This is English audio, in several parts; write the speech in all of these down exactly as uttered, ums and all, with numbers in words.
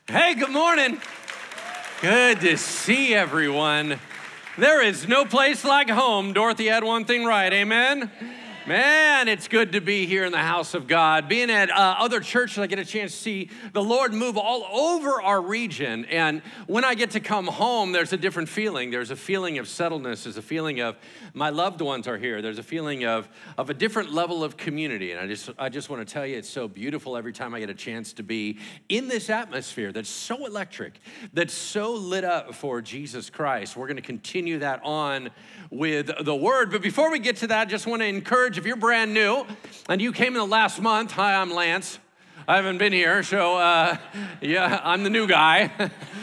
Hey, good morning. Good to see everyone. There is no place like home. Dorothy had one thing right, amen? Man, it's good to be here in the house of God. Being at uh, other churches, I get a chance to see the Lord move all over our region. And when I get to come home, there's a different feeling. There's a feeling of settledness. There's a feeling of my loved ones are here. There's a feeling of, of a different level of community. And I just, I just want to tell you, it's so beautiful every time I get a chance to be in this atmosphere that's so electric, that's so lit up for Jesus Christ. We're going to continue that on with the Word. But before we get to that, I just want to encourage, if you're brand new and you came in the last month, hi, I'm Lance. I haven't been here, so uh, yeah, I'm the new guy.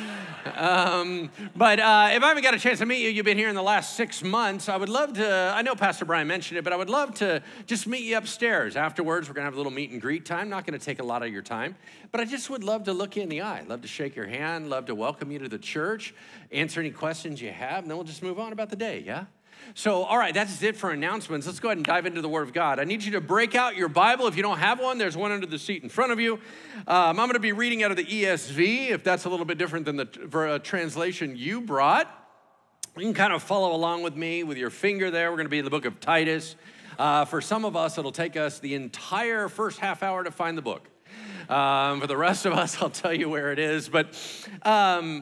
um, but uh, if I haven't got a chance to meet you, you've been here in the last six months, I would love to, I know Pastor Brian mentioned it, but I would love to just meet you upstairs. Afterwards, we're going to have a little meet and greet time. Not going to take a lot of your time, but I just would love to look you in the eye, love to shake your hand, love to welcome you to the church, answer any questions you have, and then we'll just move on about the day, yeah? So, all right, that's it for announcements. Let's go ahead and dive into the Word of God. I need you to break out your Bible. If you don't have one, there's one under the seat in front of you. Um, I'm going to be reading out of the E S V, if that's a little bit different than the uh, translation you brought. You can kind of follow along with me with your finger there. We're going to be in the book of Titus. Uh, for some of us, it'll take us the entire first half hour to find the book. Um, for the rest of us, I'll tell you where it is. But um,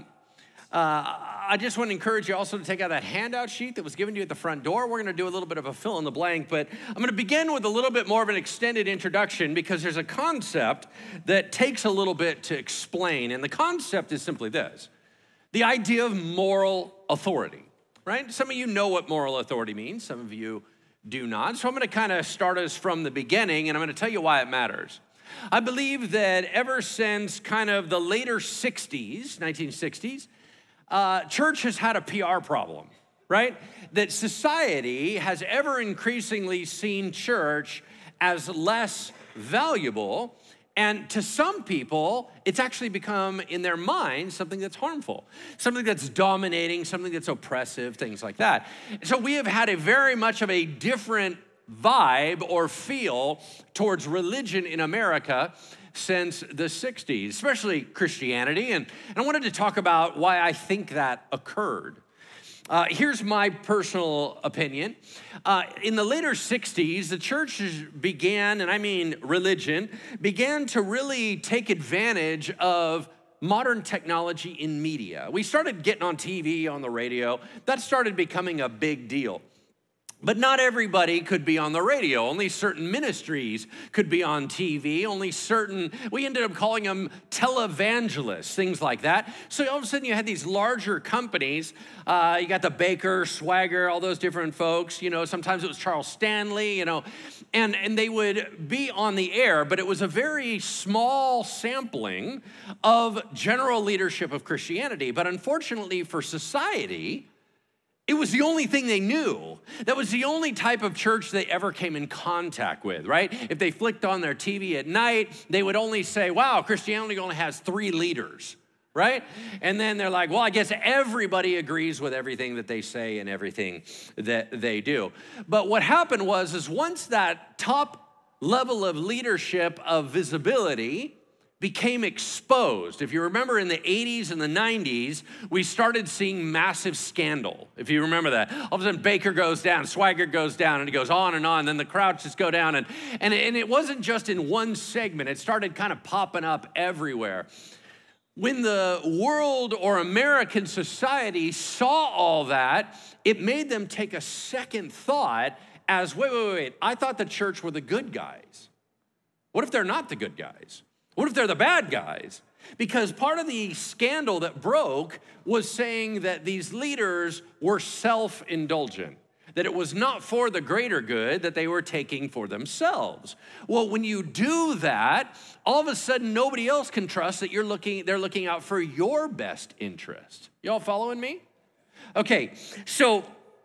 uh, I just want to encourage you also to take out that handout sheet that was given to you at the front door. We're going to do a little bit of a fill in the blank, but I'm going to begin with a little bit more of an extended introduction because there's a concept that takes a little bit to explain, and the concept is simply this: the idea of moral authority, right? Some of you know what moral authority means. Some of you do not. So I'm going to kind of start us from the beginning, and I'm going to tell you why it matters. I believe that ever since kind of the later sixties, nineteen sixties, Uh, church has had a P R problem, right? That society has ever increasingly seen church as less valuable, and to some people, it's actually become, in their minds, something that's harmful, something that's dominating, something that's oppressive, things like that. So we have had a very much of a different vibe or feel towards religion in America since the sixties, especially Christianity. And, and I wanted to talk about why I think that occurred. Uh, here's my personal opinion. Uh, in the later sixties, the church began, and I mean religion, began to really take advantage of modern technology in media. We started getting on T V, on the radio. That started becoming a big deal. But not everybody could be on the radio. Only certain ministries could be on T V. Only certain, we ended up calling them televangelists, things like that. So all of a sudden you had these larger companies. Uh, you got the Baker, Swagger, all those different folks. You know, sometimes it was Charles Stanley, you know. And, and they would be on the air, but it was a very small sampling of general leadership of Christianity. But unfortunately for society, it was the only thing they knew. That was the only type of church they ever came in contact with, right? If they flicked on their T V at night, they would only say, wow, Christianity only has three leaders, right? And then they're like, well, I guess everybody agrees with everything that they say and everything that they do. But what happened was, is once that top level of leadership of visibility became exposed. If you remember in the eighties and the nineties, we started seeing massive scandal. If you remember that. All of a sudden Baker goes down, Swagger goes down, and it goes on and on. Then the crowds just go down. And, and, and it wasn't just in one segment. It started kind of popping up everywhere. When the world or American society saw all that, it made them take a second thought as, wait, wait, wait, I thought the church were the good guys. What if they're not the good guys? What if they're the bad guys? Because part of the scandal that broke was saying that these leaders were self-indulgent, that it was not for the greater good, that they were taking for themselves. Well, when you do that, all of a sudden nobody else can trust that you're looking, they're looking out for your best interest. Y'all following me? Okay, so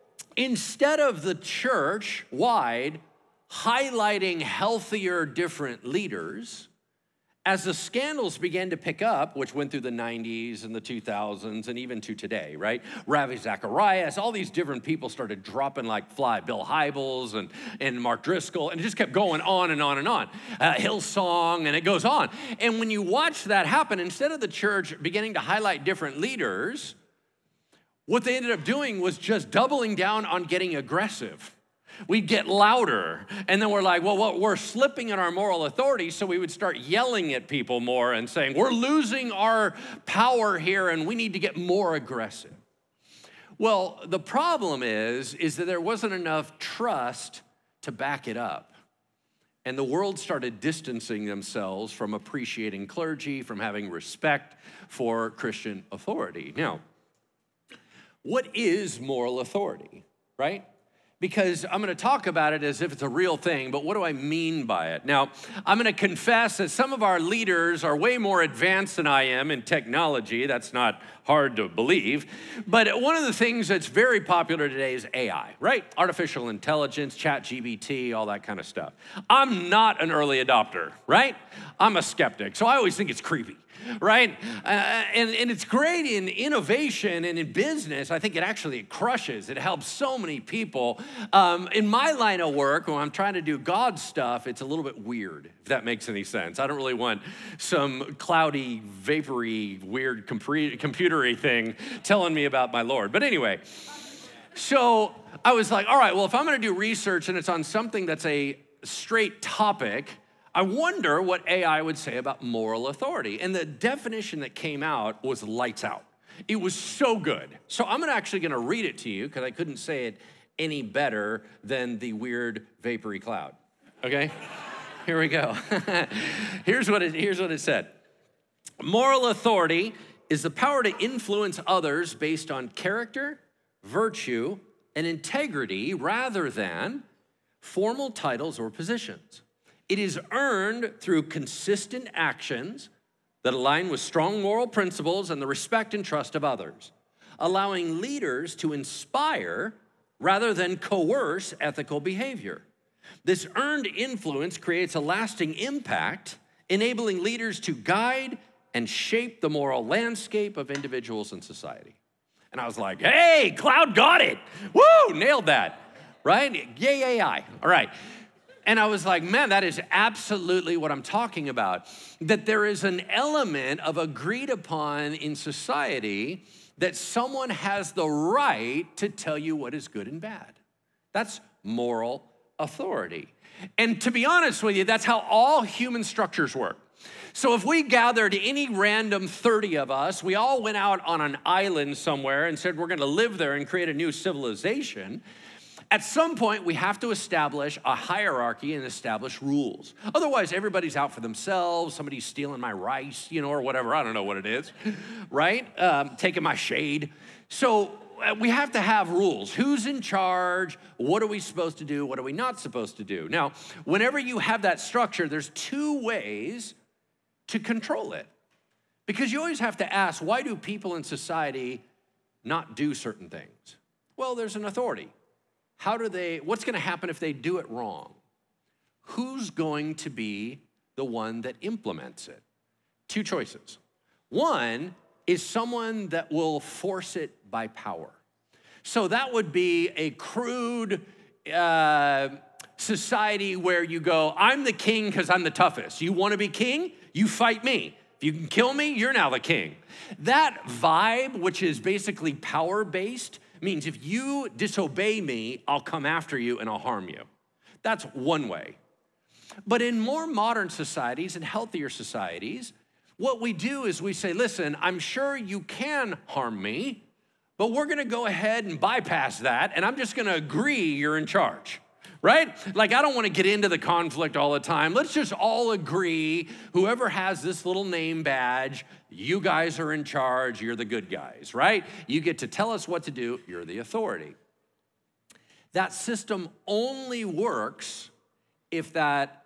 instead of the church-wide highlighting healthier, different leaders, As the scandals began to pick up, which went through the nineties and the two thousands and even to today, right? Ravi Zacharias, all these different people started dropping like fly. Bill Hybels and, and Mark Driscoll, and it just kept going on and on and on. Uh, Hillsong, and it goes on. And when you watch that happen, instead of the church beginning to highlight different leaders, what they ended up doing was just doubling down on getting aggressive. We'd get louder, and then we're like, well, well, we're slipping in our moral authority, so we would start yelling at people more and saying, we're losing our power here, and we need to get more aggressive. Well, the problem is, is that there wasn't enough trust to back it up. And the world started distancing themselves from appreciating clergy, from having respect for Christian authority. Now, what is moral authority, right? Because I'm going to talk about it as if it's a real thing, but what do I mean by it? Now, I'm going to confess that some of our leaders are way more advanced than I am in technology. That's not hard to believe. But one of the things that's very popular today is A I, right? Artificial intelligence, Chat G P T, all that kind of stuff. I'm not an early adopter, right? I'm a skeptic, so I always think it's creepy. Right? Uh, and, and it's great in innovation and in business. I think it actually it crushes. It helps so many people. Um, in my line of work, when I'm trying to do God stuff, it's a little bit weird, if that makes any sense. I don't really want some cloudy, vapory, weird computery thing telling me about my Lord. But anyway, so I was like, all right, well, if I'm going to do research and it's on something that's a straight topic, I wonder what A I would say about moral authority. And the definition that came out was lights out. It was so good. So I'm actually gonna read it to you because I couldn't say it any better than the weird vapory cloud, okay? Here we go. here's, what it, here's what it said. Moral authority is the power to influence others based on character, virtue, and integrity rather than formal titles or positions. It is earned through consistent actions that align with strong moral principles and the respect and trust of others, allowing leaders to inspire rather than coerce ethical behavior. This earned influence creates a lasting impact, enabling leaders to guide and shape the moral landscape of individuals and society. And I was like, hey, Cloud got it. Woo, nailed that, right? Yay, A I. All right. And I was like, man, that is absolutely what I'm talking about. That there is an element of agreed upon in society that someone has the right to tell you what is good and bad. That's moral authority. And to be honest with you, that's how all human structures work. So if we gathered any random thirty of us, we all went out on an island somewhere and said we're gonna live there and create a new civilization, at some point, we have to establish a hierarchy and establish rules. Otherwise, everybody's out for themselves. Somebody's stealing my rice, you know, or whatever. I don't know what it is, right? Um, taking my shade. So uh, we have to have rules. Who's in charge? What are we supposed to do? What are we not supposed to do? Now, whenever you have that structure, there's two ways to control it. Because you always have to ask, why do people in society not do certain things? Well, there's an authority. How do they, what's gonna happen if they do it wrong? Who's going to be the one that implements it? Two choices. One is someone that will force it by power. So that would be a crude uh, society where you go, I'm the king because I'm the toughest. You wanna be king? You fight me. If you can kill me, you're now the king. That vibe, which is basically power-based, means if you disobey me, I'll come after you and I'll harm you. That's one way. But in more modern societies and healthier societies, what we do is we say, listen, I'm sure you can harm me, but we're gonna go ahead and bypass that, and I'm just gonna agree you're in charge, right? Like, I don't wanna get into the conflict all the time. Let's just all agree, whoever has this little name badge, you guys are in charge, you're the good guys, right? You get to tell us what to do, you're the authority. That system only works if that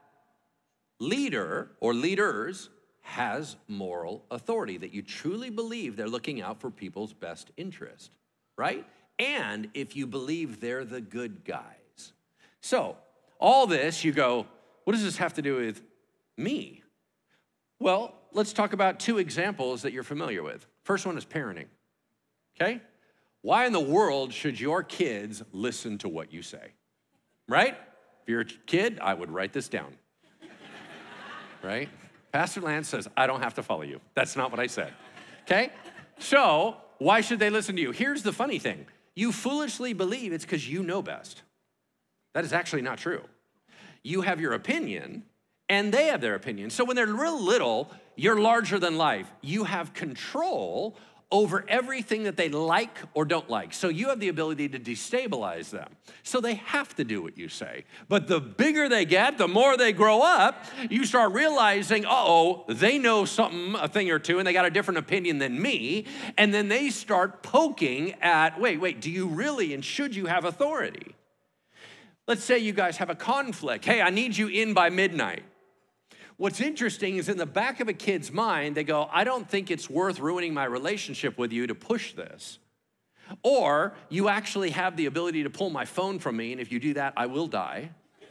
leader or leaders has moral authority, that you truly believe they're looking out for people's best interest, right? And if you believe they're the good guys. So, all this, you go, what does this have to do with me? Well, let's talk about two examples that you're familiar with. First one is parenting, okay? Why in the world should your kids listen to what you say, right? If you're a kid, I would write this down, right? Pastor Lance says, I don't have to follow you. That's not what I said, okay? So why should they listen to you? Here's the funny thing. You foolishly believe it's because you know best. That is actually not true. You have your opinion, and they have their opinion. So when they're real little, you're larger than life. You have control over everything that they like or don't like. So you have the ability to destabilize them. So they have to do what you say. But the bigger they get, the more they grow up, you start realizing, uh-oh, they know something, a thing or two, and they got a different opinion than me. And then they start poking at, wait, wait, do you really and should you have authority? Let's say you guys have a conflict. Hey, I need you in by midnight. What's interesting is in the back of a kid's mind, they go, I don't think it's worth ruining my relationship with you to push this. Or you actually have the ability to pull my phone from me, and if you do that, I will die.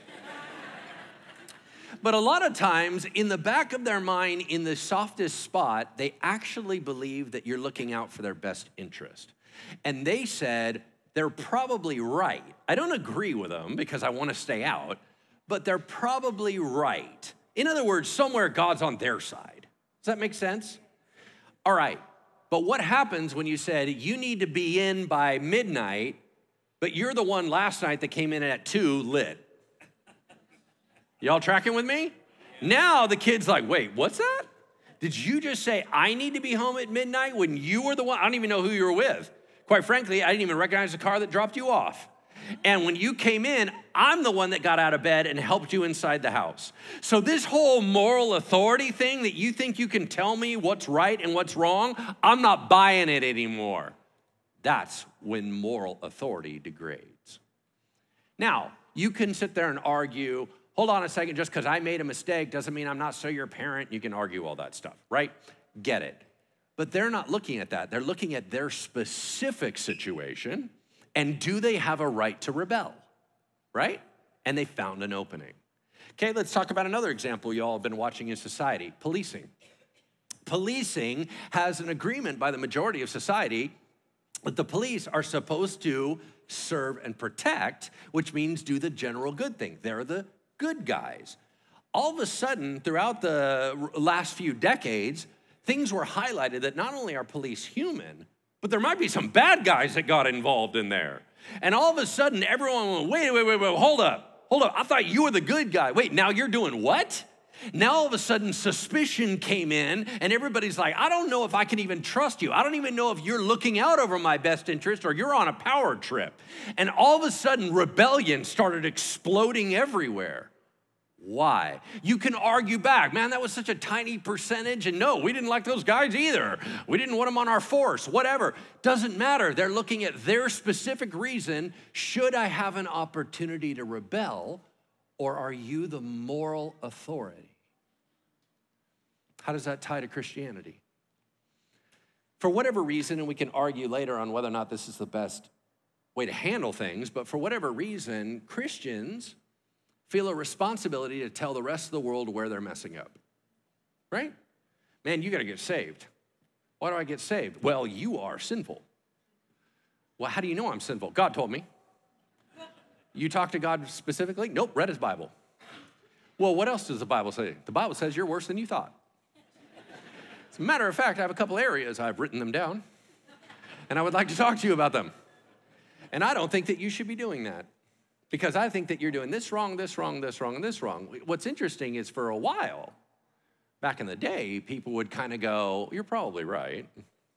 But a lot of times, in the back of their mind, in the softest spot, they actually believe that you're looking out for their best interest. And they said, they're probably right. I don't agree with them because I want to stay out, but they're probably right. In other words, somewhere God's on their side. Does that make sense? All right, but what happens when you said you need to be in by midnight, but you're the one last night that came in at two lit? Y'all tracking with me? Now the kid's like, wait, what's that? Did you just say I need to be home at midnight when you were the one? I don't even know who you were with. Quite frankly, I didn't even recognize the car that dropped you off. And when you came in, I'm the one that got out of bed and helped you inside the house. So this whole moral authority thing that you think you can tell me what's right and what's wrong, I'm not buying it anymore. That's when moral authority degrades. Now, you can sit there and argue, hold on a second, just because I made a mistake doesn't mean I'm not still your parent. You can argue all that stuff, right? Get it. But they're not looking at that. They're looking at their specific situation. And do they have a right to rebel, right? And they found an opening. Okay, let's talk about another example you all have been watching in society, policing. Policing has an agreement by the majority of society that the police are supposed to serve and protect, which means do the general good thing. They're the good guys. All of a sudden, throughout the last few decades, things were highlighted that not only are police human, but there might be some bad guys that got involved in there. And all of a sudden, everyone went, wait, wait, wait, wait, hold up. Hold up, I thought you were the good guy. Wait, now you're doing what? Now all of a sudden, suspicion came in, and everybody's like, I don't know if I can even trust you. I don't even know if you're looking out over my best interest or you're on a power trip. And all of a sudden, rebellion started exploding everywhere. Why? You can argue back, man, that was such a tiny percentage, and no, we didn't like those guys either. We didn't want them on our force, whatever. Doesn't matter. They're looking at their specific reason. Should I have an opportunity to rebel, or are you the moral authority? How does that tie to Christianity? For whatever reason, and we can argue later on whether or not this is the best way to handle things, but for whatever reason, Christians feel a responsibility to tell the rest of the world where they're messing up, right? Man, you got to get saved. Why do I get saved? Well, you are sinful. Well, how do you know I'm sinful? God told me. You talk to God specifically? Nope, read his Bible. Well, what else does the Bible say? The Bible says you're worse than you thought. As a matter of fact, I have a couple areas, I've written them down, and I would like to talk to you about them. And I don't think that you should be doing that. Because I think that you're doing this wrong, this wrong, this wrong, and this wrong. What's interesting is for a while, back in the day, people would kind of go, you're probably right.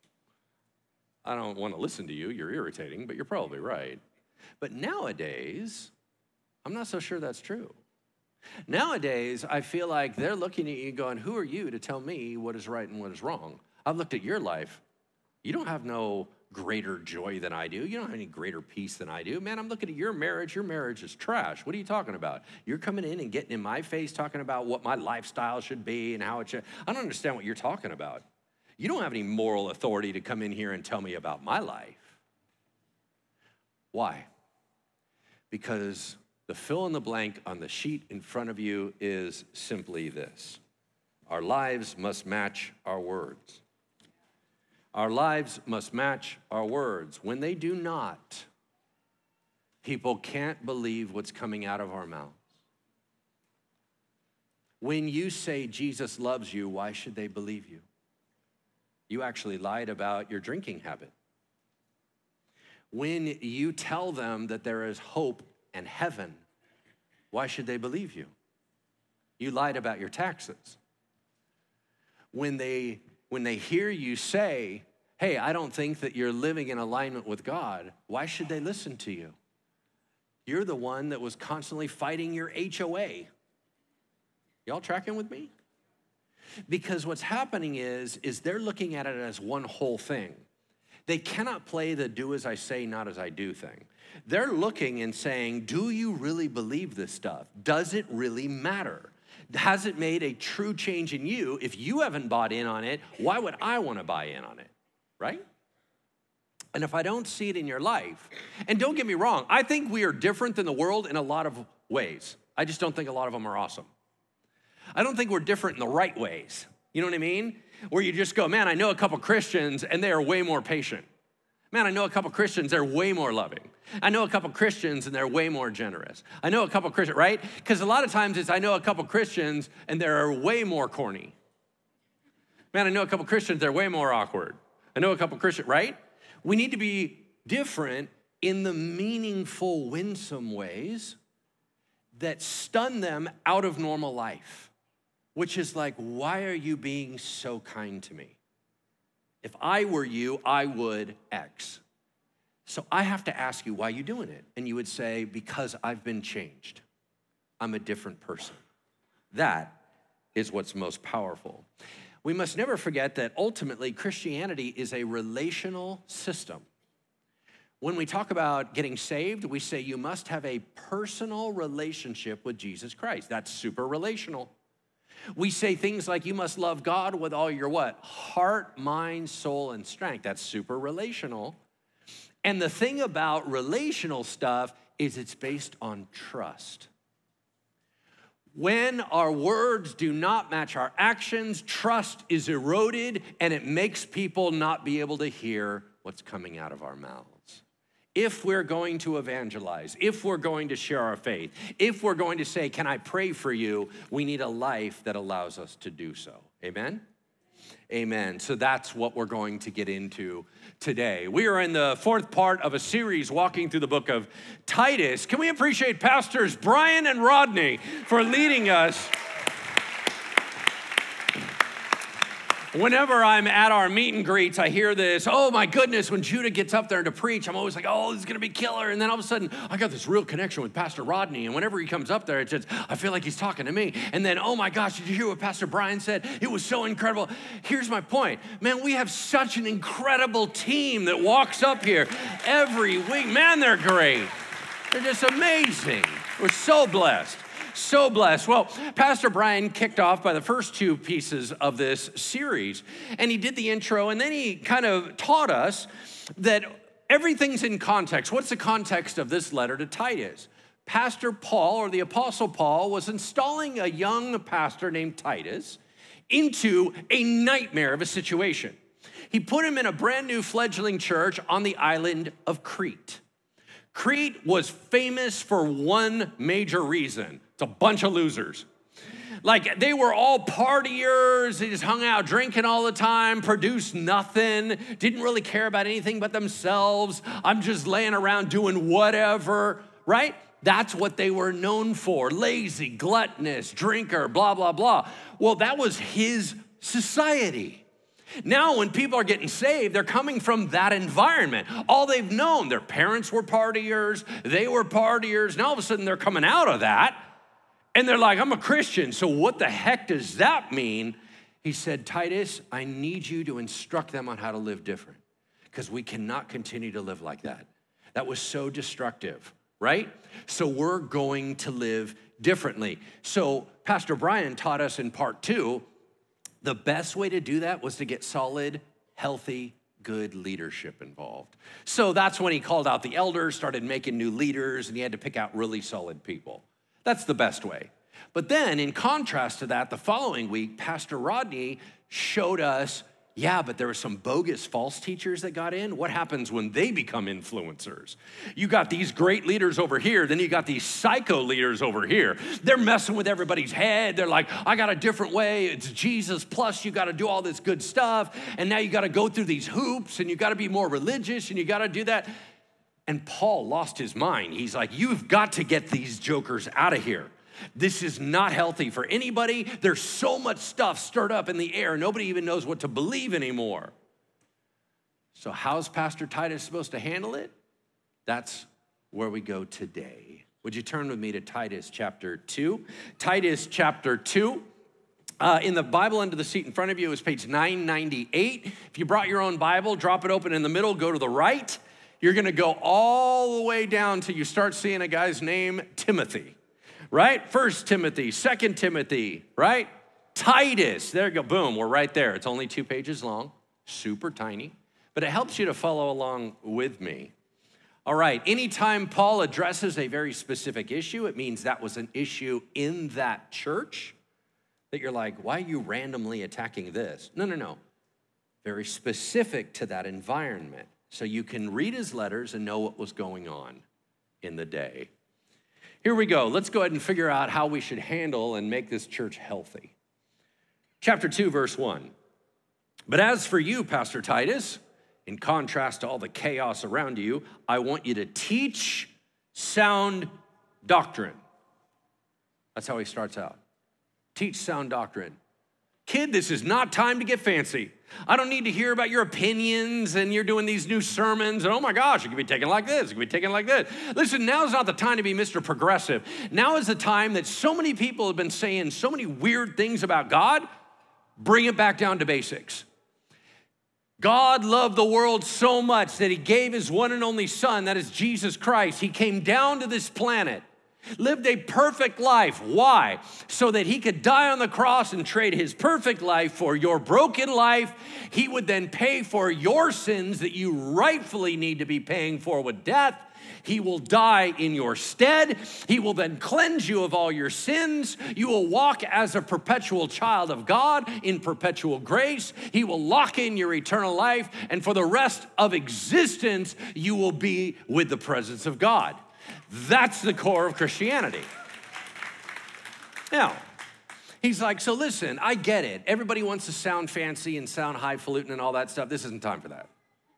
I don't want to listen to you. You're irritating, but you're probably right. But nowadays, I'm not so sure that's true. Nowadays, I feel like they're looking at you going, who are you to tell me what is right and what is wrong? I've looked at your life. You don't have no greater joy than I do. You don't have any greater peace than I do. Man, I'm looking at your marriage. Your marriage is trash. What are you talking about? You're coming in and getting in my face talking about what my lifestyle should be and how it should. I don't understand what you're talking about. You don't have any moral authority to come in here and tell me about my life. Why? Because the fill in the blank on the sheet in front of you is simply this. Our lives must match our words. Our lives must match our words. When they do not, people can't believe what's coming out of our mouths. When you say Jesus loves you, why should they believe you? You actually lied about your drinking habit. When you tell them that there is hope and heaven, why should they believe you? You lied about your taxes. When they, when they hear you say, hey, I don't think that you're living in alignment with God, why should they listen to you? You're the one that was constantly fighting your H O A. Y'all tracking with me? Because what's happening is, is they're looking at it as one whole thing. They cannot play the do as I say, not as I do thing. They're looking and saying, do you really believe this stuff? Does it really matter? Has it made a true change in you? If you haven't bought in on it, why would I want to buy in on it, right? And if I don't see it in your life, and don't get me wrong, I think we are different than the world in a lot of ways. I just don't think a lot of them are awesome. I don't think we're different in the right ways. You know what I mean? Where you just go, man, I know a couple Christians and they are way more patient. Man, I know a couple Christians, they're way more loving. I know a couple Christians and they're way more generous. I know a couple Christians, right? Because a lot of times it's I know a couple Christians and they're way more corny. Man, I know a couple Christians, they're way more awkward. I know a couple Christians, right? We need to be different in the meaningful, winsome ways that stun them out of normal life. Which is like, why are you being so kind to me? If I were you, I would X. So I have to ask you, why are you doing it? And you would say, because I've been changed. I'm a different person. That is what's most powerful. We must never forget that ultimately Christianity is a relational system. When we talk about getting saved, we say you must have a personal relationship with Jesus Christ. That's super relational. We say things like you must love God with all your what? Heart, mind, soul, and strength. That's super relational. And the thing about relational stuff is it's based on trust. When our words do not match our actions, trust is eroded and it makes people not be able to hear what's coming out of our mouths. If we're going to evangelize, if we're going to share our faith, if we're going to say, can I pray for you? We need a life that allows us to do so. Amen? Amen. So that's what we're going to get into today. We are in the fourth part of a series walking through the book of Titus. Can we appreciate Pastors Brian and Rodney for leading us? Whenever I'm at our meet and greets, I hear this, oh my goodness, when Judah gets up there to preach, I'm always like, oh, this is gonna be killer. And then all of a sudden, I got this real connection with Pastor Rodney. And whenever he comes up there, it's just, I feel like he's talking to me. And then, oh my gosh, did you hear what Pastor Brian said? It was so incredible. Here's my point. Man, we have such an incredible team that walks up here every week. Man, they're great. They're just amazing. We're so blessed. So blessed. Well, Pastor Brian kicked off by the first two pieces of this series, and he did the intro, and then he kind of taught us that everything's in context. What's the context of this letter to Titus? Pastor Paul, or the Apostle Paul, was installing a young pastor named Titus into a nightmare of a situation. He put him in a brand new fledgling church on the island of Crete. Crete was famous for one major reason. It's a bunch of losers. Like, they were all partiers. They just hung out drinking all the time, produced nothing, didn't really care about anything but themselves. I'm just laying around doing whatever, right? That's what they were known for. Lazy, gluttonous, drinker, blah, blah, blah. Well, that was his society. Now, when people are getting saved, they're coming from that environment. All they've known, their parents were partiers, they were partiers. Now, all of a sudden, they're coming out of that. And they're like, I'm a Christian, so what the heck does that mean? He said, Titus, I need you to instruct them on how to live different because we cannot continue to live like that. That was so destructive, right? So we're going to live differently. So Pastor Brian taught us in part two, the best way to do that was to get solid, healthy, good leadership involved. So that's when he called out the elders, started making new leaders, and he had to pick out really solid people. That's the best way. But then, in contrast to that, the following week, Pastor Rodney showed us, yeah, but there were some bogus false teachers that got in. What happens when they become influencers? You got these great leaders over here, then you got these psycho leaders over here. They're messing with everybody's head. They're like, I got a different way. It's Jesus, plus you got to do all this good stuff. And now you got to go through these hoops, and you got to be more religious, and you got to do that. And Paul lost his mind. He's like, you've got to get these jokers out of here. This is not healthy for anybody. There's so much stuff stirred up in the air. Nobody even knows what to believe anymore. So how's Pastor Titus supposed to handle it? That's where we go today. Would you turn with me to Titus chapter two? Titus chapter two. Uh, in the Bible under the seat in front of you is page nine ninety-eight. If you brought your own Bible, drop it open in the middle, go to the right. You're going to go all the way down till you start seeing a guy's name, Timothy. Right? First Timothy, Second Timothy, right? Titus, there you go, boom, we're right there. It's only two pages long, super tiny, but it helps you to follow along with me. All right, anytime Paul addresses a very specific issue, it means that was an issue in that church that you're like, why are you randomly attacking this? No, no, no, very specific to that environment. So you can read his letters and know what was going on in the day. Here we go. Let's go ahead and figure out how we should handle and make this church healthy. Chapter two, verse one. But as for you, Pastor Titus, in contrast to all the chaos around you, I want you to teach sound doctrine. That's how he starts out. Teach sound doctrine. Kid, this is not time to get fancy. I don't need to hear about your opinions and you're doing these new sermons and oh my gosh, it could be taken like this, it could be taken like this. Listen, now's not the time to be Mister Progressive. Now is the time that so many people have been saying so many weird things about God. Bring it back down to basics. God loved the world so much that he gave his one and only son, that is Jesus Christ. He came down to this planet, lived a perfect life. Why? So that he could die on the cross and trade his perfect life for your broken life. He would then pay for your sins that you rightfully need to be paying for with death. He will die in your stead. He will then cleanse you of all your sins. You will walk as a perpetual child of God in perpetual grace. He will lock in your eternal life. And for the rest of existence, you will be with the presence of God. That's the core of Christianity. Now, he's like, so listen, I get it. Everybody wants to sound fancy and sound highfalutin and all that stuff. This isn't time for that.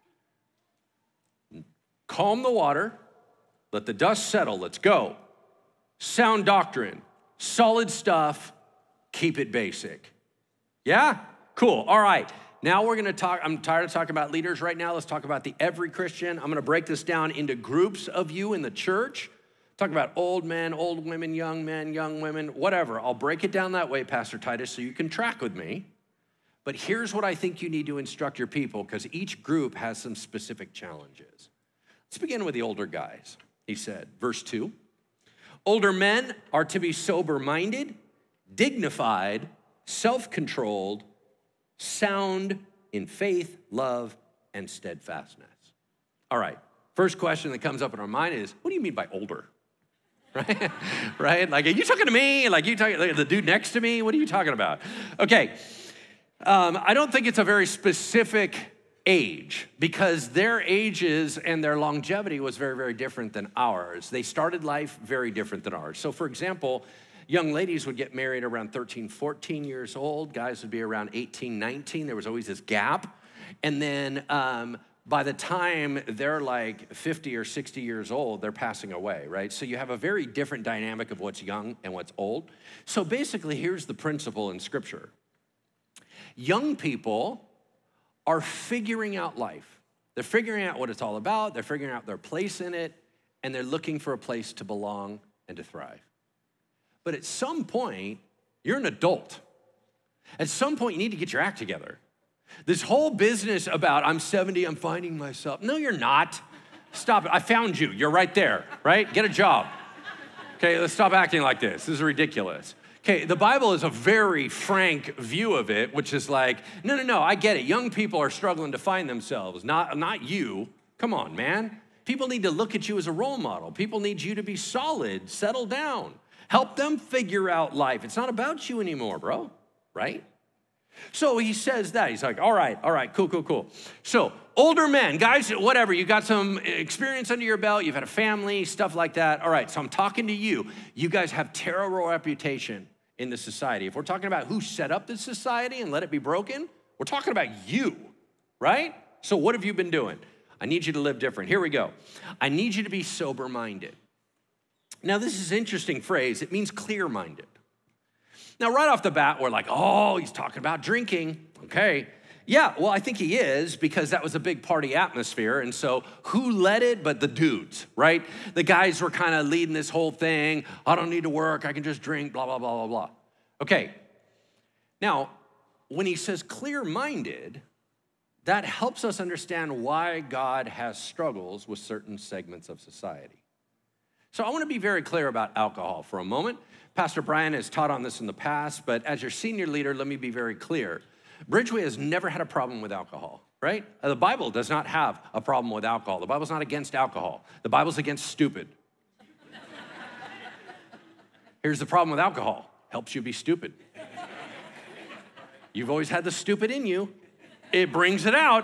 Calm the water. Let the dust settle. Let's go. Sound doctrine. Solid stuff. Keep it basic. Yeah? Cool. All right. Now we're going to talk, I'm tired of talking about leaders right now. Let's talk about the every Christian. I'm going to break this down into groups of you in the church. Talk about old men, old women, young men, young women, whatever. I'll break it down that way, Pastor Titus, so you can track with me. But here's what I think you need to instruct your people, because each group has some specific challenges. Let's begin with the older guys, he said. Verse two, older men are to be sober-minded, dignified, self-controlled, sound in faith, love, and steadfastness. All right, first question that comes up in our mind is, what do you mean by older? Right? Right? Like, are you talking to me? Like, you talking like the dude next to me? What are you talking about? Okay, um, I don't think it's a very specific age, because their ages and their longevity was very, very different than ours. They started life very different than ours. So, for example, young ladies would get married around thirteen, fourteen years old. Guys would be around eighteen, nineteen. There was always this gap. And then um, by the time they're like fifty or sixty years old, they're passing away, right? So you have a very different dynamic of what's young and what's old. So basically, here's the principle in Scripture. Young people are figuring out life. They're figuring out what it's all about. They're figuring out their place in it, and they're looking for a place to belong and to thrive. But at some point, you're an adult. At some point, you need to get your act together. This whole business about I'm seventy, I'm finding myself. No, you're not. Stop it. I found you. You're right there, right? Get a job. Okay, let's stop acting like this. This is ridiculous. Okay, the Bible is a very frank view of it, which is like, no, no, no, I get it. Young people are struggling to find themselves, not, not you. Come on, man. People need to look at you as a role model. People need you to be solid, settle down. Help them figure out life. It's not about you anymore, bro, right? So he says that. He's like, all right, all right, cool, cool, cool. So older men, guys, whatever, you got some experience under your belt, you've had a family, stuff like that. All right, so I'm talking to you. You guys have terrible reputation in the society. If we're talking about who set up this society and let it be broken, we're talking about you, right? So what have you been doing? I need you to live different. Here we go. I need you to be sober-minded. Now, this is an interesting phrase. It means clear-minded. Now, right off the bat, we're like, oh, he's talking about drinking. Okay. Yeah, well, I think he is, because that was a big party atmosphere. And so who led it but the dudes, right? The guys were kind of leading this whole thing. I don't need to work. I can just drink, blah, blah, blah, blah, blah. Okay. Now, when he says clear-minded, that helps us understand why God has struggles with certain segments of society. So I want to be very clear about alcohol for a moment. Pastor Brian has taught on this in the past, but as your senior leader, let me be very clear. Bridgeway has never had a problem with alcohol, right? The Bible does not have a problem with alcohol. The Bible's not against alcohol. The Bible's against stupid. Here's the problem with alcohol. Helps you be stupid. You've always had the stupid in you. It brings it out.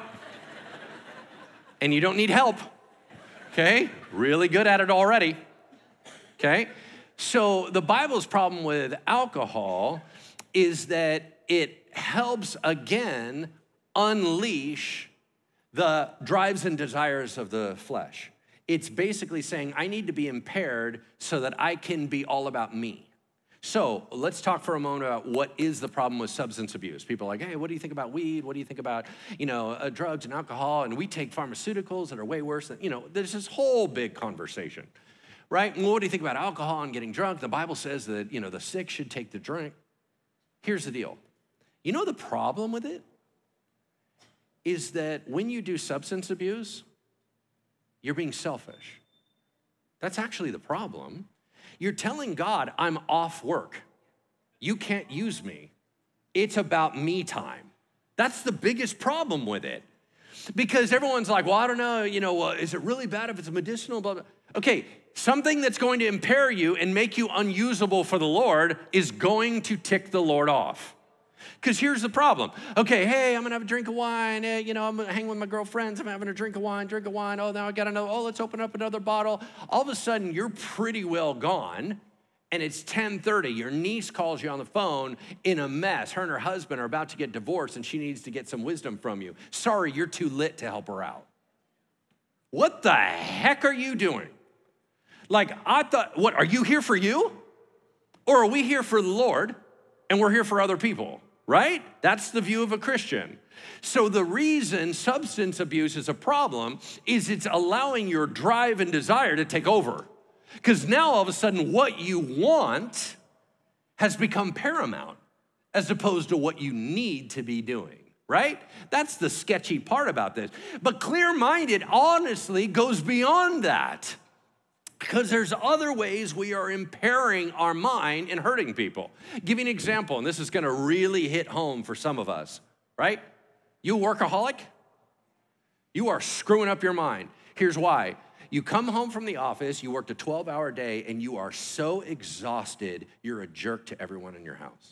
And you don't need help, okay? Really good at it already, okay? So the Bible's problem with alcohol is that it helps, again, unleash the drives and desires of the flesh. It's basically saying, I need to be impaired so that I can be all about me. So let's talk for a moment about what is the problem with substance abuse. People are like, hey, what do you think about weed? What do you think about, you know, uh, drugs and alcohol? And we take pharmaceuticals that are way worse than, you know, there's this whole big conversation. Right? Well, what do you think about alcohol and getting drunk? The Bible says that, you know, the sick should take the drink. Here's the deal. You know the problem with it is that when you do substance abuse, you're being selfish. That's actually the problem. You're telling God, I'm off work. You can't use me. It's about me time. That's the biggest problem with it. Because everyone's like, well, I don't know, you know, uh, is it really bad if it's medicinal? Blah, blah. Okay, something that's going to impair you and make you unusable for the Lord is going to tick the Lord off. Because here's the problem. Okay, hey, I'm going to have a drink of wine. Hey, you know, I'm going to hang with my girlfriends. I'm having a drink of wine, drink of wine. Oh, now I got to know, oh, let's open up another bottle. All of a sudden, you're pretty well gone. And it's ten thirty. Your niece calls you on the phone in a mess. Her and her husband are about to get divorced, and she needs to get some wisdom from you. Sorry, you're too lit to help her out. What the heck are you doing? Like, I thought, what, are you here for you? Or are we here for the Lord, and we're here for other people, right? That's the view of a Christian. So the reason substance abuse is a problem is it's allowing your drive and desire to take over. Because now all of a sudden what you want has become paramount as opposed to what you need to be doing, right? That's the sketchy part about this. But clear-minded honestly goes beyond that, because there's other ways we are impairing our mind and hurting people. Give you an example, and this is gonna really hit home for some of us, right? You a workaholic? You are screwing up your mind. Here's why. You come home from the office, you worked a twelve-hour day, and you are so exhausted, you're a jerk to everyone in your house.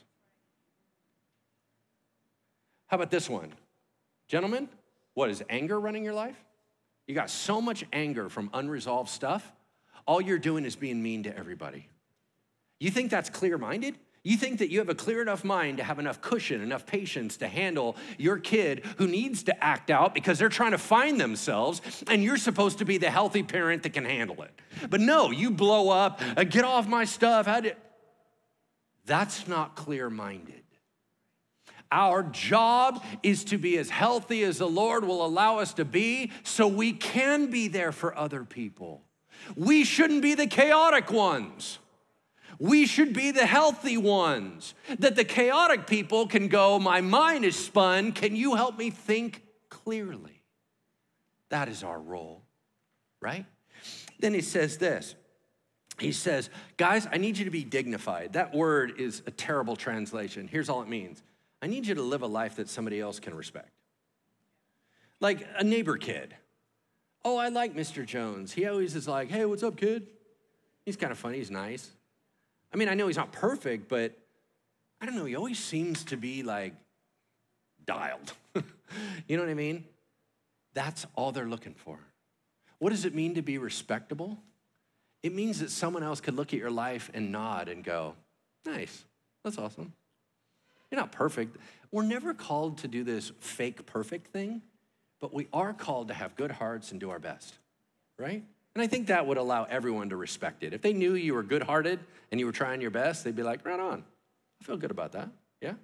How about this one? Gentlemen, what, is anger running your life? You got so much anger from unresolved stuff, all you're doing is being mean to everybody. You think that's clear-minded? You think that you have a clear enough mind to have enough cushion, enough patience to handle your kid who needs to act out because they're trying to find themselves, and you're supposed to be the healthy parent that can handle it. But no, you blow up, uh, get off my stuff. How did... That's not clear-minded. Our job is to be as healthy as the Lord will allow us to be so we can be there for other people. We shouldn't be the chaotic ones. We should be the healthy ones, that the chaotic people can go, my mind is spun, can you help me think clearly? That is our role, right? Then he says this. He says, guys, I need you to be dignified. That word is a terrible translation. Here's all it means. I need you to live a life that somebody else can respect. Like a neighbor kid. Oh, I like Mister Jones. He always is like, hey, what's up, kid? He's kind of funny, he's nice. I mean, I know he's not perfect, but I don't know, he always seems to be like dialed. You know what I mean? That's all they're looking for. What does it mean to be respectable? It means that someone else could look at your life and nod and go, nice, that's awesome. You're not perfect. We're never called to do this fake perfect thing, but we are called to have good hearts and do our best, right? And I think that would allow everyone to respect it. If they knew you were good-hearted and you were trying your best, they'd be like, right on. I feel good about that, yeah?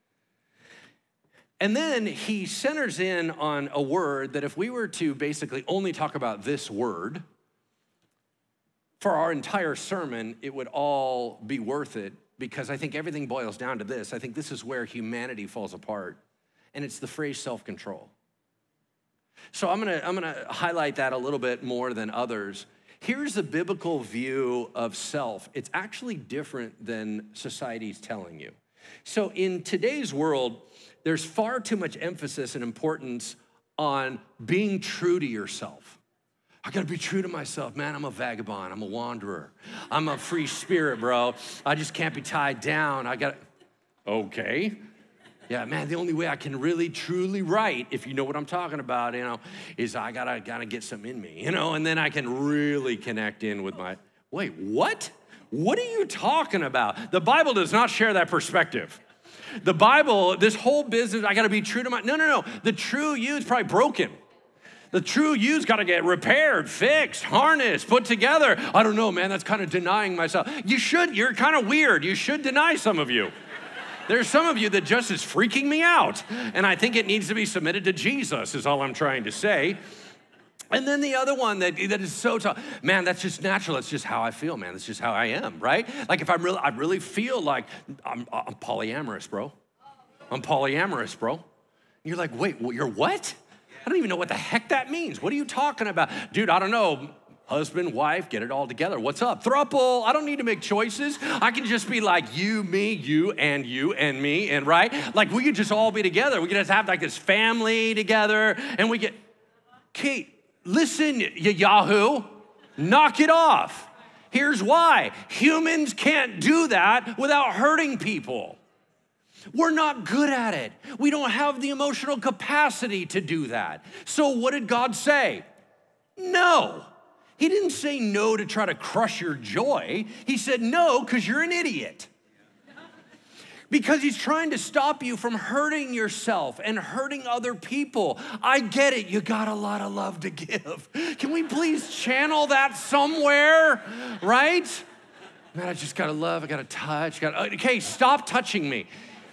And then he centers in on a word that if we were to basically only talk about this word, for our entire sermon, it would all be worth it because I think everything boils down to this. I think this is where humanity falls apart, and it's the phrase self-control. So I'm gonna, I'm gonna highlight that a little bit more than others. Here's the biblical view of self. It's actually different than society's telling you. So in today's world, there's far too much emphasis and importance on being true to yourself. I gotta be true to myself. Man, I'm a vagabond, I'm a wanderer. I'm a free spirit, bro. I just can't be tied down. I gotta, okay. Yeah, man, the only way I can really, truly write, if you know what I'm talking about, you know, is I gotta, gotta get something in me, you know, and then I can really connect in with my, wait, what? What are you talking about? The Bible does not share that perspective. The Bible, this whole business, I gotta be true to my, no, no, no. The true you is probably broken. The true you's gotta get repaired, fixed, harnessed, put together. I don't know, man, that's kind of denying myself. You should, you're kind of weird. You should deny some of you. There's some of you that just is freaking me out. And I think it needs to be submitted to Jesus is all I'm trying to say. And then the other one that, that is so tough, man, that's just natural. That's just how I feel, man. That's just how I am, right? Like if I'm really, I really feel like I'm, I'm polyamorous, bro. I'm polyamorous, bro. You're like, wait, well, you're what? I don't even know what the heck that means. What are you talking about? Dude, I don't know. Husband, wife, get it all together. What's up? Throuple, I don't need to make choices. I can just be like you, me, you, and you, and me, and right? Like we could just all be together. We could just have like this family together, and we get, Kate, listen, you Yahoo, knock it off. Here's why. Humans can't do that without hurting people. We're not good at it. We don't have the emotional capacity to do that. So what did God say? No. He didn't say no to try to crush your joy. He said no because you're an idiot. Because he's trying to stop you from hurting yourself and hurting other people. I get it, you got a lot of love to give. Can we please channel that somewhere, right? Man, I just gotta love, I gotta touch, gotta, okay, stop touching me.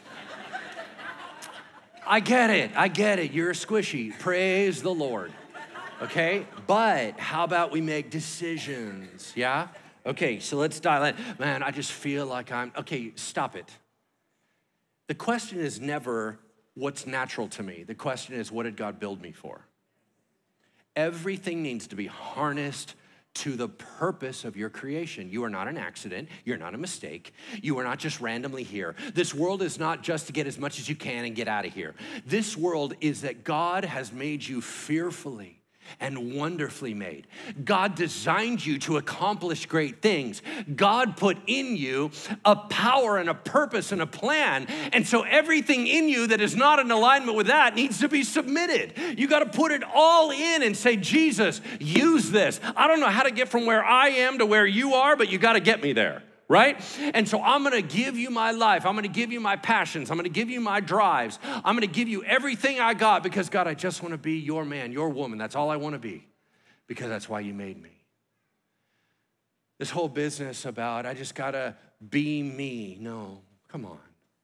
I get it, I get it, you're a squishy, praise the Lord. Okay, but how about we make decisions, yeah? Okay, so let's dial in. Man, I just feel like I'm, okay, stop it. The question is never what's natural to me. The question is, what did God build me for? Everything needs to be harnessed to the purpose of your creation. You are not an accident. You're not a mistake. You are not just randomly here. This world is not just to get as much as you can and get out of here. This world is that God has made you fearfully and wonderfully made. God designed you to accomplish great things. God put in you a power and a purpose and a plan. And so everything in you that is not in alignment with that needs to be submitted. You got to put it all in and say, Jesus, use this. I don't know how to get from where I am to where you are, but you got to get me there. Right? And so I'm gonna give you my life. I'm gonna give you my passions. I'm gonna give you my drives. I'm gonna give you everything I got because God, I just wanna be your man, your woman. That's all I wanna be because that's why you made me. This whole business about I just gotta be me. No, come on.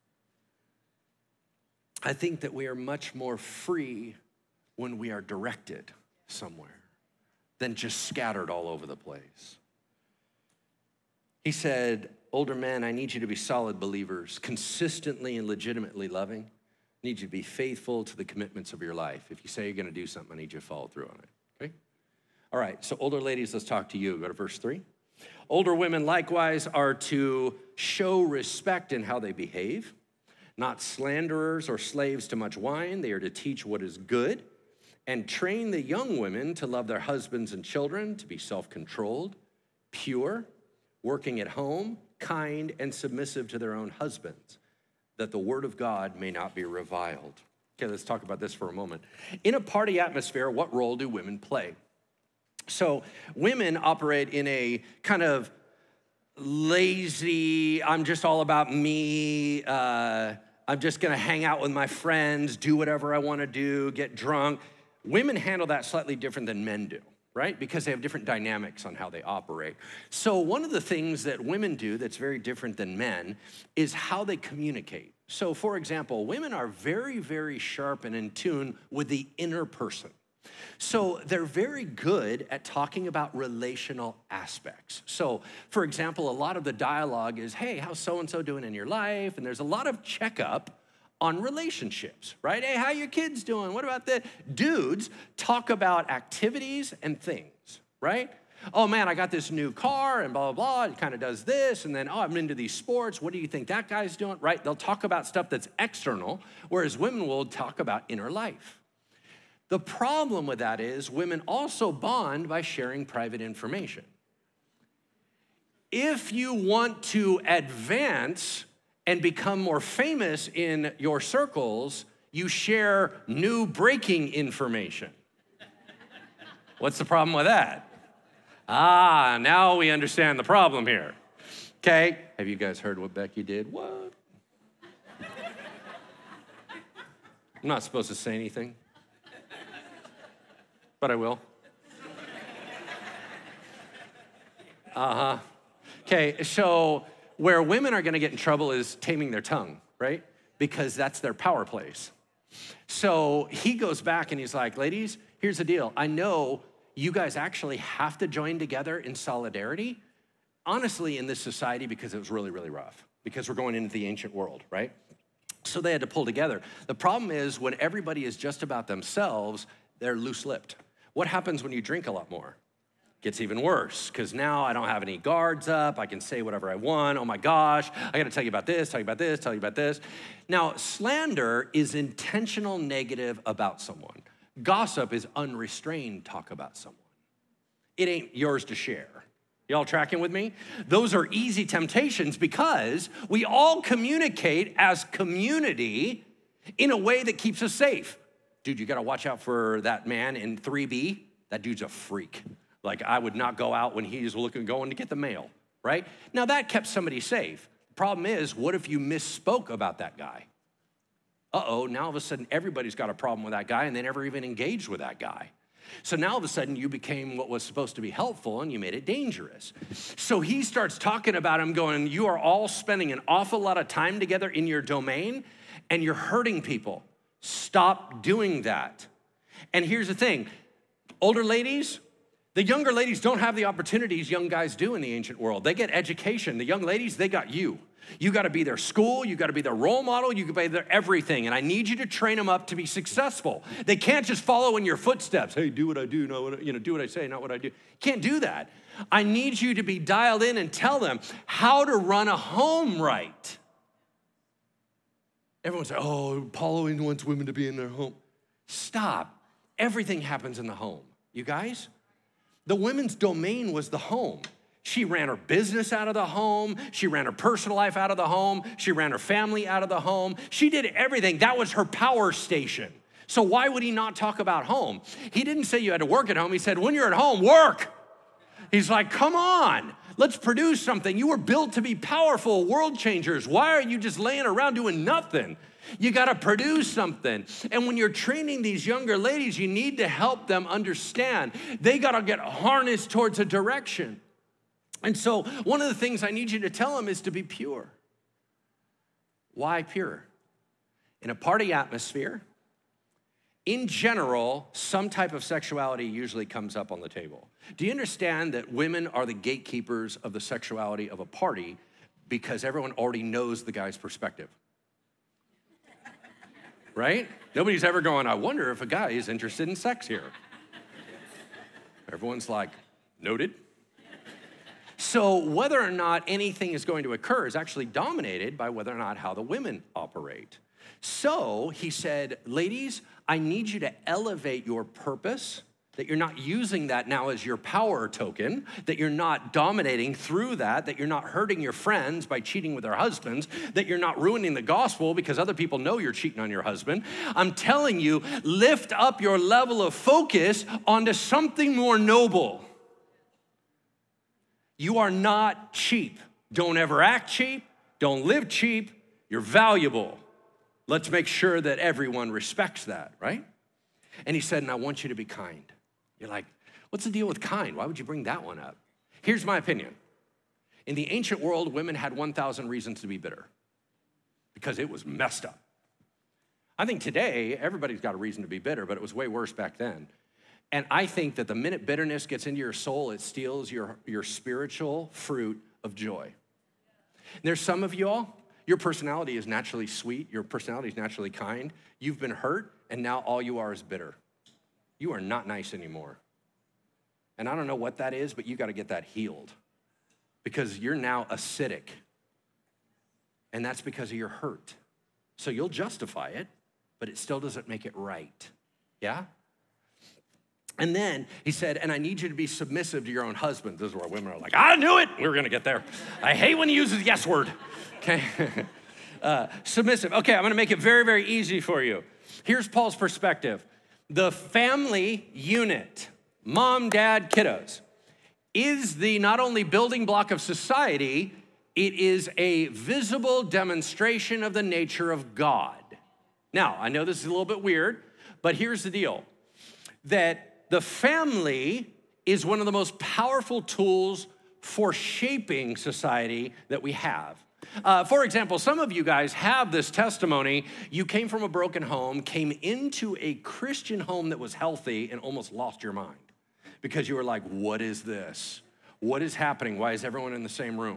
I think that we are much more free when we are directed somewhere than just scattered all over the place. He said, older men, I need you to be solid believers, consistently and legitimately loving. I need you to be faithful to the commitments of your life. If you say you're gonna do something, I need you to follow through on it, okay? All right, so older ladies, let's talk to you. Go to verse three. Older women likewise are to show respect in how they behave, not slanderers or slaves to much wine. They are to teach what is good and train the young women to love their husbands and children, to be self-controlled, pure, working at home, kind, and submissive to their own husbands, that the word of God may not be reviled. Okay, let's talk about this for a moment. In a party atmosphere, what role do women play? So women operate in a kind of lazy, I'm just all about me, uh, I'm just gonna hang out with my friends, do whatever I wanna do, get drunk. Women handle that slightly different than men do, right? Because they have different dynamics on how they operate. So one of the things that women do that's very different than men is how they communicate. So for example, women are very, very sharp and in tune with the inner person. So they're very good at talking about relational aspects. So for example, a lot of the dialogue is, hey, how's so-and-so doing in your life? And there's a lot of checkup on relationships, right? Hey, how your kids doing? What about that? Dudes talk about activities and things, right? Oh man, I got this new car and blah, blah, blah. It kind of does this. And then, oh, I'm into these sports. What do you think that guy's doing, right? They'll talk about stuff that's external, whereas women will talk about inner life. The problem with that is women also bond by sharing private information. If you want to advance and become more famous in your circles, you share new breaking information. What's the problem with that? Ah, now we understand the problem here. Okay, have you guys heard what Becky did? What? I'm not supposed to say anything, but I will. Uh-huh. Okay, so where women are gonna get in trouble is taming their tongue, right? Because that's their power place. So he goes back and he's like, ladies, here's the deal. I know you guys actually have to join together in solidarity, honestly, in this society, because it was really, really rough, because we're going into the ancient world, right? So they had to pull together. The problem is when everybody is just about themselves, they're loose-lipped. What happens when you drink a lot more? Gets even worse, because now I don't have any guards up. I can say whatever I want. Oh my gosh, I gotta tell you about this, tell you about this, tell you about this. Now, slander is intentional negative about someone. Gossip is unrestrained talk about someone. It ain't yours to share. Y'all tracking with me? Those are easy temptations because we all communicate as community in a way that keeps us safe. Dude, you gotta watch out for that man in three B. That dude's a freak. Like, I would not go out when he's looking, going to get the mail, right? Now, that kept somebody safe. The problem is, what if you misspoke about that guy? Uh-oh, now all of a sudden, everybody's got a problem with that guy, and they never even engaged with that guy. So now all of a sudden, you became what was supposed to be helpful, and you made it dangerous. So he starts talking about him going, you are all spending an awful lot of time together in your domain, and you're hurting people. Stop doing that. And here's the thing, older ladies, the younger ladies don't have the opportunities young guys do in the ancient world. They get education. The young ladies, they got you. You gotta be their school, you gotta be their role model, you gotta be their everything, and I need you to train them up to be successful. They can't just follow in your footsteps. Hey, do what I do, not what I, you know, do what I say, not what I do. Can't do that. I need you to be dialed in and tell them how to run a home right. Everyone says, oh, Paulo wants women to be in their home. Stop. Everything happens in the home. You guys? The women's domain was the home. She ran her business out of the home. She ran her personal life out of the home. She ran her family out of the home. She did everything. That was her power station. So why would he not talk about home? He didn't say you had to work at home. He said, when you're at home, work. He's like, come on, let's produce something. You were built to be powerful world changers. Why are you just laying around doing nothing? You gotta produce something. And when you're training these younger ladies, you need to help them understand. They gotta get harnessed towards a direction. And so one of the things I need you to tell them is to be pure. Why pure? In a party atmosphere, in general, some type of sexuality usually comes up on the table. Do you understand that women are the gatekeepers of the sexuality of a party because everyone already knows the guy's perspective? Right? Nobody's ever going, I wonder if a guy is interested in sex here. Everyone's like, noted. So whether or not anything is going to occur is actually dominated by whether or not how the women operate. So he said, ladies, I need you to elevate your purpose that you're not using that now as your power token, that you're not dominating through that, that you're not hurting your friends by cheating with their husbands, that you're not ruining the gospel because other people know you're cheating on your husband. I'm telling you, lift up your level of focus onto something more noble. You are not cheap. Don't ever act cheap. Don't live cheap. You're valuable. Let's make sure that everyone respects that, right? And he said, and I want you to be kind. You're like, what's the deal with kind? Why would you bring that one up? Here's my opinion. In the ancient world, women had one thousand reasons to be bitter because it was messed up. I think today, everybody's got a reason to be bitter, but it was way worse back then. And I think that the minute bitterness gets into your soul, it steals your, your spiritual fruit of joy. And there's some of you all, your personality is naturally sweet, your personality is naturally kind. You've been hurt, and now all you are is bitter. You are not nice anymore. And I don't know what that is, but you got to get that healed because you're now acidic. And that's because of your hurt. So you'll justify it, but it still doesn't make it right. Yeah? And then he said, and I need you to be submissive to your own husband. This is where women are like, I knew it. We were going to get there. I hate when he uses the yes word. Okay? uh, submissive. Okay, I'm going to make it very, very easy for you. Here's Paul's perspective. The family unit, mom, dad, kiddos, is the not only building block of society, it is a visible demonstration of the nature of God. Now, I know this is a little bit weird, but here's the deal. That the family is one of the most powerful tools for shaping society that we have. Uh, for example, some of you guys have this testimony. You came from a broken home, came into a Christian home that was healthy, and almost lost your mind because you were like, what is this? What is happening? Why is everyone in the same room?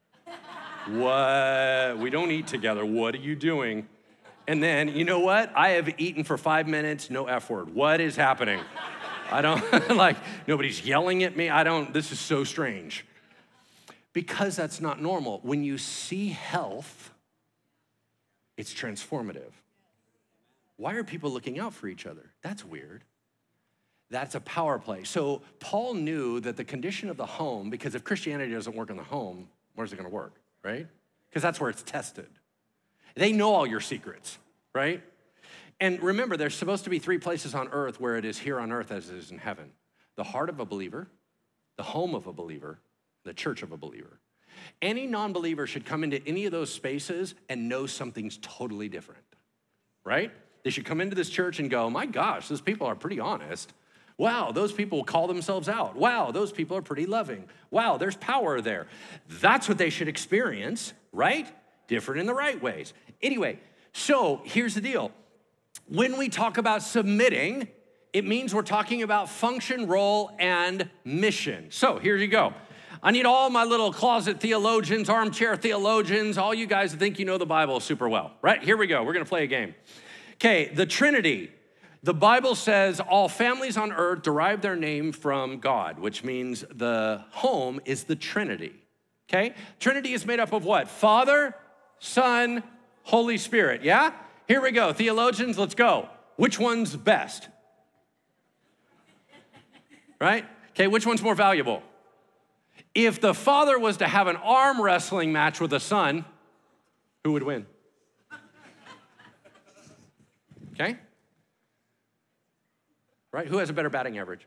What? We don't eat together. What are you doing? And then, you know what? I have eaten for five minutes, no F word. What is happening? I don't, like, nobody's yelling at me. I don't, this is so strange. Because that's not normal. When you see health, it's transformative. Why are people looking out for each other? That's weird. That's a power play. So Paul knew that the condition of the home, because if Christianity doesn't work in the home, where's it gonna work, right? Because that's where it's tested. They know all your secrets, right? And remember, there's supposed to be three places on earth where it is here on earth as it is in heaven. The heart of a believer, the home of a believer, the church of a believer. Any non-believer should come into any of those spaces and know something's totally different, right? They should come into this church and go, my gosh, those people are pretty honest. Wow, those people call themselves out. Wow, those people are pretty loving. Wow, there's power there. That's what they should experience, right? Different in the right ways. Anyway, so here's the deal. When we talk about submitting, it means we're talking about function, role, and mission. So here you go. I need all my little closet theologians, armchair theologians, all you guys that think you know the Bible super well, right? Here we go. We're going to play a game. Okay, the Trinity. The Bible says all families on earth derive their name from God, which means the home is the Trinity, okay? Trinity is made up of what? Father, Son, Holy Spirit, yeah? Here we go. Theologians, let's go. Which one's best? Right? Okay, which one's more valuable? If the father was to have an arm wrestling match with the son, who would win? Okay? Right? Who has a better batting average?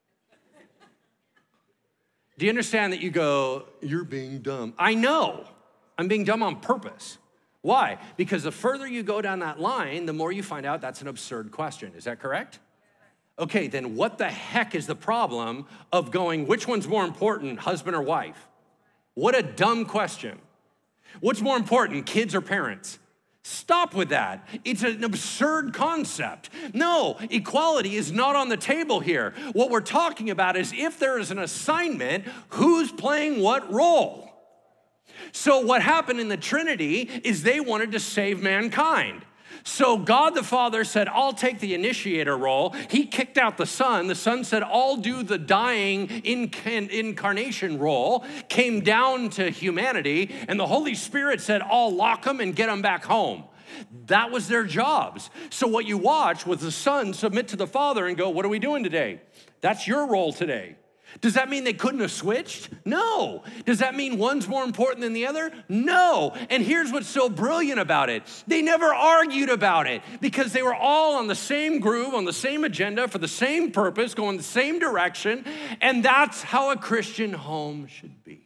Do you understand that you go, you're being dumb? I know. I'm being dumb on purpose. Why? Because the further you go down that line, the more you find out that's an absurd question. Is that correct? Okay, then what the heck is the problem of going, which one's more important, husband or wife? What a dumb question. What's more important, kids or parents? Stop with that. It's an absurd concept. No, equality is not on the table here. What we're talking about is if there is an assignment, who's playing what role? So what happened in the Trinity is they wanted to save mankind. So God the Father said, I'll take the initiator role. He kicked out the Son. The Son said, I'll do the dying inc- incarnation role, came down to humanity, and the Holy Spirit said, I'll lock them and get them back home. That was their jobs. So what you watch was the son submit to the father and go, what are we doing today? That's your role today. Does that mean they couldn't have switched? No. Does that mean one's more important than the other? No. And here's what's so brilliant about it. They never argued about it because they were all on the same groove, on the same agenda, for the same purpose, going the same direction. And that's how a Christian home should be.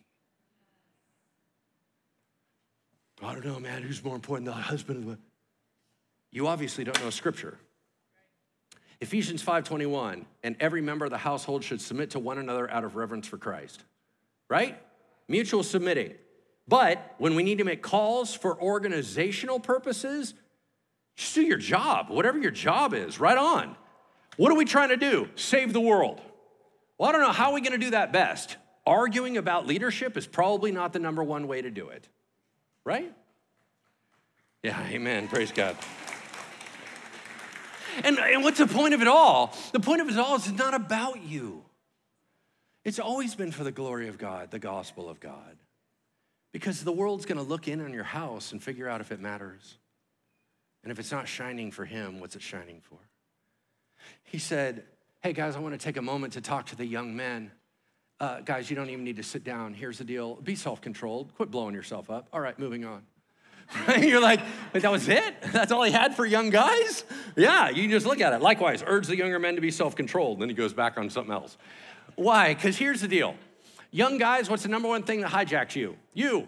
I don't know, man, who's more important, the husband or the... You obviously don't know Scripture. Ephesians five twenty-one, and every member of the household should submit to one another out of reverence for Christ, right? Mutual submitting. But when we need to make calls for organizational purposes, just do your job, whatever your job is, right on. What are we trying to do? Save the world. Well, I don't know, how are we gonna do that best? Arguing about leadership is probably not the number one way to do it, right? Yeah, amen, praise God. And, and what's the point of it all? The point of it all is it's not about you. It's always been for the glory of God, the gospel of God. Because the world's gonna look in on your house and figure out if it matters. And if it's not shining for him, what's it shining for? He said, hey guys, I wanna take a moment to talk to the young men. Uh, guys, you don't even need to sit down. Here's the deal, be self-controlled, quit blowing yourself up. All right, moving on. You're like, wait, that was it? That's all he had for young guys? Yeah, you can just look at it. Likewise, urge the younger men to be self-controlled. Then he goes back on something else. Why? Because here's the deal. Young guys, what's the number one thing that hijacks you? You.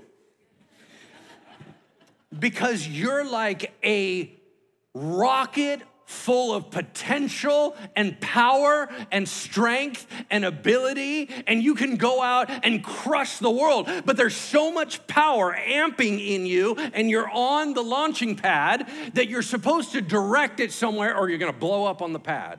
Because you're like a rocket full of potential and power and strength and ability, and you can go out and crush the world. But there's so much power amping in you, and you're on the launching pad that you're supposed to direct it somewhere or you're gonna blow up on the pad.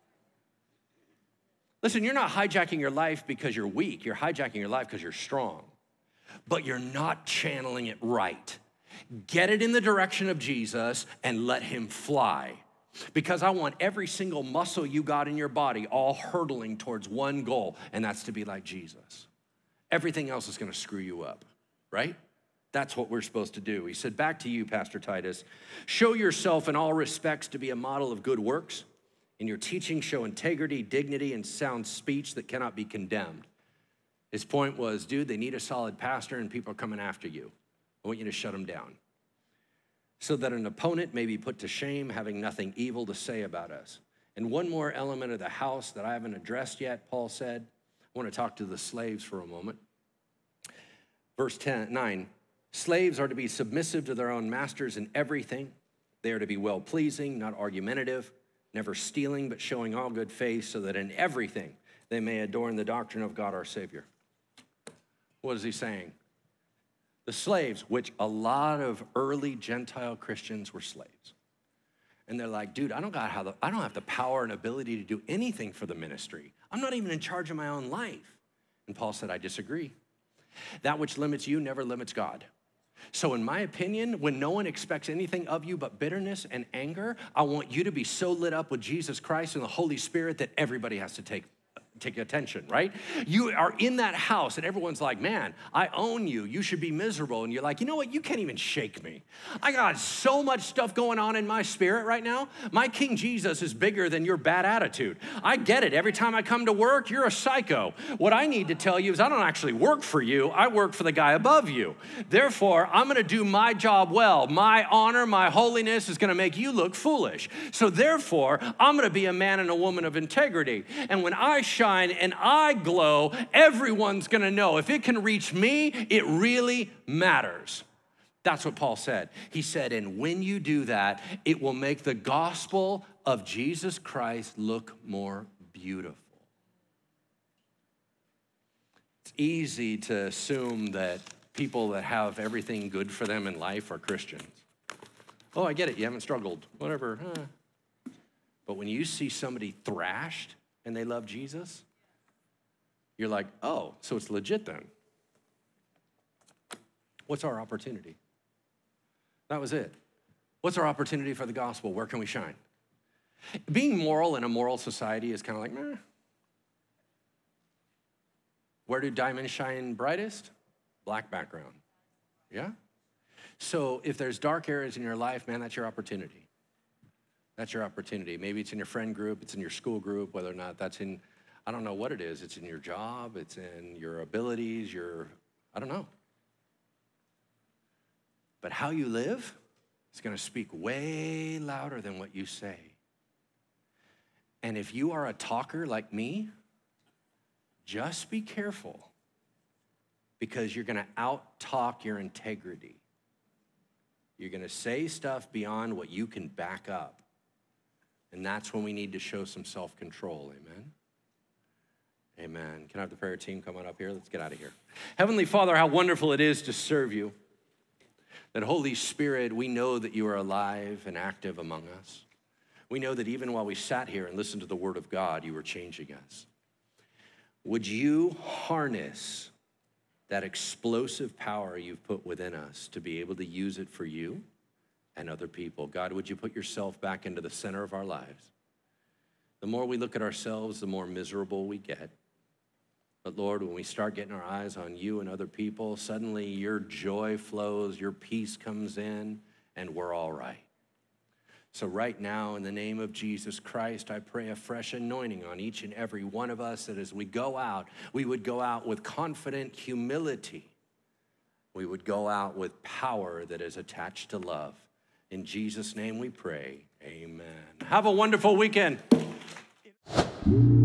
Listen, you're not hijacking your life because you're weak. You're hijacking your life because you're strong. But you're not channeling it right. Get it in the direction of Jesus and let him fly. Because I want every single muscle you got in your body all hurtling towards one goal, and that's to be like Jesus. Everything else is gonna screw you up, right? That's what we're supposed to do. He said, back to you, Pastor Titus. Show yourself in all respects to be a model of good works. In your teaching, show integrity, dignity, and sound speech that cannot be condemned. His point was, dude, they need a solid pastor and people are coming after you. I want you to shut them down, so that an opponent may be put to shame, having nothing evil to say about us. And one more element of the house that I haven't addressed yet, Paul said. I want to talk to the slaves for a moment. Verse ten, nine, slaves are to be submissive to their own masters in everything. They are to be well-pleasing, not argumentative, never stealing, but showing all good faith, so that in everything they may adorn the doctrine of God our Savior. What is he saying? The slaves, which a lot of early Gentile Christians were slaves. And they're like, dude, I don't got how the, I don't have the power and ability to do anything for the ministry. I'm not even in charge of my own life. And Paul said, I disagree. That which limits you never limits God. So in my opinion, when no one expects anything of you but bitterness and anger, I want you to be so lit up with Jesus Christ and the Holy Spirit that everybody has to take Take attention, right? You are in that house and everyone's like, man, I own you. You should be miserable. And you're like, you know what? You can't even shake me. I got so much stuff going on in my spirit right now. My King Jesus is bigger than your bad attitude. I get it. Every time I come to work, you're a psycho. What I need to tell you is I don't actually work for you. I work for the guy above you. Therefore, I'm going to do my job well. My honor, my holiness is going to make you look foolish. So therefore, I'm going to be a man and a woman of integrity. And when I shine and I glow, everyone's gonna know. If it can reach me, it really matters. That's what Paul said. He said, and when you do that, it will make the gospel of Jesus Christ look more beautiful. It's easy to assume that people that have everything good for them in life are Christians. Oh, I get it, you haven't struggled, whatever. Huh. But when you see somebody thrashed, and they love Jesus, you're like, oh, so it's legit then. What's our opportunity? That was it. What's our opportunity for the gospel? Where can we shine? Being moral in a moral society is kind of like, meh. Where do diamonds shine brightest? Black background, yeah? So if there's dark areas in your life, man, that's your opportunity. That's your opportunity. Maybe it's in your friend group, it's in your school group, whether or not that's in, I don't know what it is. It's in your job, it's in your abilities, your, I don't know. But how you live is gonna speak way louder than what you say. And if you are a talker like me, just be careful, because you're gonna out-talk your integrity. You're gonna say stuff beyond what you can back up. And that's when we need to show some self-control, amen? Amen. Can I have the prayer team come on up here? Let's get out of here. Heavenly Father, how wonderful it is to serve you. That Holy Spirit, we know that you are alive and active among us. We know that even while we sat here and listened to the word of God, you were changing us. Would you harness that explosive power you've put within us to be able to use it for you and other people? God, would you put yourself back into the center of our lives? The more we look at ourselves, the more miserable we get. But Lord, when we start getting our eyes on you and other people, suddenly your joy flows, your peace comes in, and we're all right. So right now, in the name of Jesus Christ, I pray a fresh anointing on each and every one of us, that as we go out, we would go out with confident humility. We would go out with power that is attached to love. In Jesus' name we pray, amen. Have a wonderful weekend.